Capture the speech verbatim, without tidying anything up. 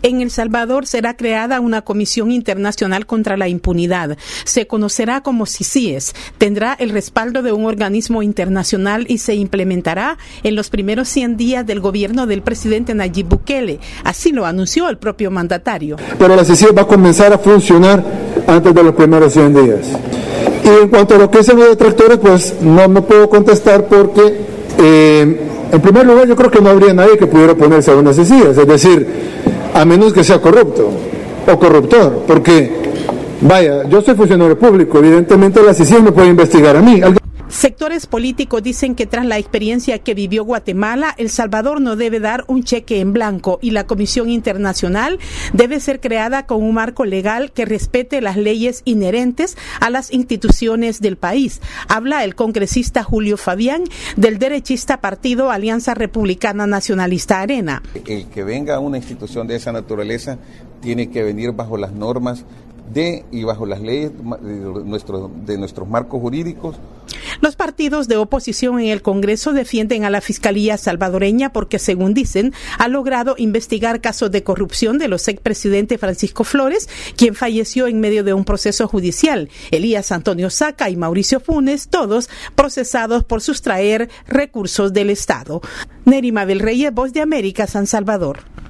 En El Salvador será creada una Comisión Internacional contra la Impunidad. Se conocerá como C I C I E S. Tendrá el respaldo de un organismo internacional y se implementará en los primeros cien días del gobierno del presidente Nayib Bukele. Así lo anunció el propio mandatario. Pero la C I C I E S va a comenzar a funcionar antes de los primeros cien días. Y en cuanto a lo que dicen los detractores, pues no me puedo contestar porque, eh, en primer lugar, yo creo que no habría nadie que pudiera oponerse a una C I C I E S, es decir, a menos que sea corrupto o corruptor, porque, vaya, yo soy funcionario público, evidentemente la C I C I E S me puede investigar a mí. Sectores políticos dicen que tras la experiencia que vivió Guatemala, El Salvador no debe dar un cheque en blanco y la Comisión Internacional debe ser creada con un marco legal que respete las leyes inherentes a las instituciones del país. Habla el congresista Julio Fabián del derechista partido Alianza Republicana Nacionalista Arena. El que venga una institución de esa naturaleza tiene que venir bajo las normas de y bajo las leyes de, nuestro, de nuestros marcos jurídicos. Los partidos de oposición en el Congreso defienden a la Fiscalía salvadoreña porque, según dicen, ha logrado investigar casos de corrupción de los expresidentes Francisco Flores, quien falleció en medio de un proceso judicial, Elías Antonio Saca y Mauricio Funes, todos procesados por sustraer recursos del Estado. Nerima del Reyes, Voz de América, San Salvador.